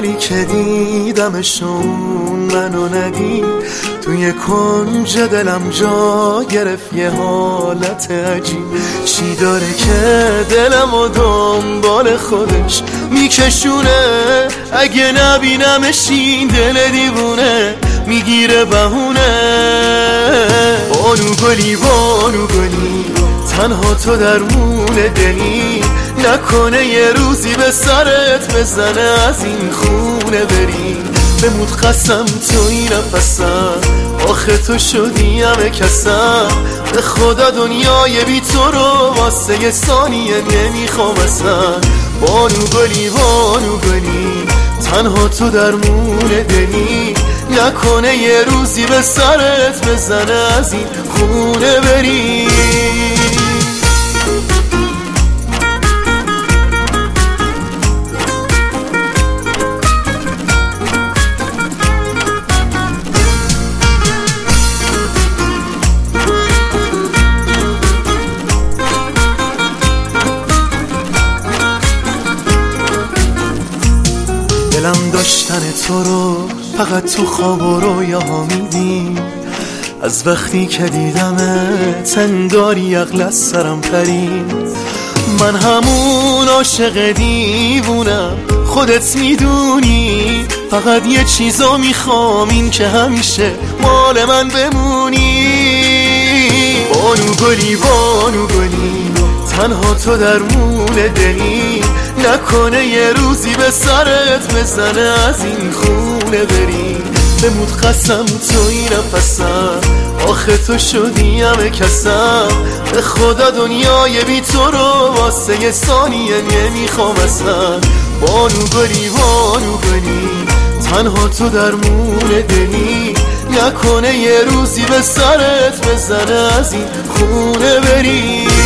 اولی که دیدمشون منو ندید، توی کنج دلم جا گرفت یه حالت عجیب. چی داره که دلم و دنبال خودش میکشونه؟ اگه نبینمش این دل دیوونه میگیره بهونه. بانو گلی بانو گلی، تنها تو درمون دلی، نکنه یه روزی به سرت بزنه از این خونه بری. بمود قسم توی نفسم، آخه تو شدی همه کسم. به خدا دنیای بی تو رو واسه یه ثانیه نمیخوام اصلا. بانو گلی بانو گلی، تنها تو درمون دلی، نکنه یه روزی به سرت بزنه از این خونه بری. دلم داشتن تو رو فقط تو خواب و رویاها میدیم. از وقتی که دیدمت انگاری عقل از سرم پرید. من همون عاشق دیوونم، خودت میدونی. فقط یه چیزو میخوام، این که همیشه مال من بمونی. بانو گلی بانو گلی، تنها تو درمون دلی، نکنه یه روزی به سرت بزنه از این خونه بری. بمود قسم توی نفسم، آخه تو شدی همه کسم. به خدا دنیای بی تو رو واسه یه ثانیه نمیخوام اصلا. بانو گلی بانو گلی، تنها تو درمون دلی، نکنه یه روزی به سرت بزنه از این خونه بری.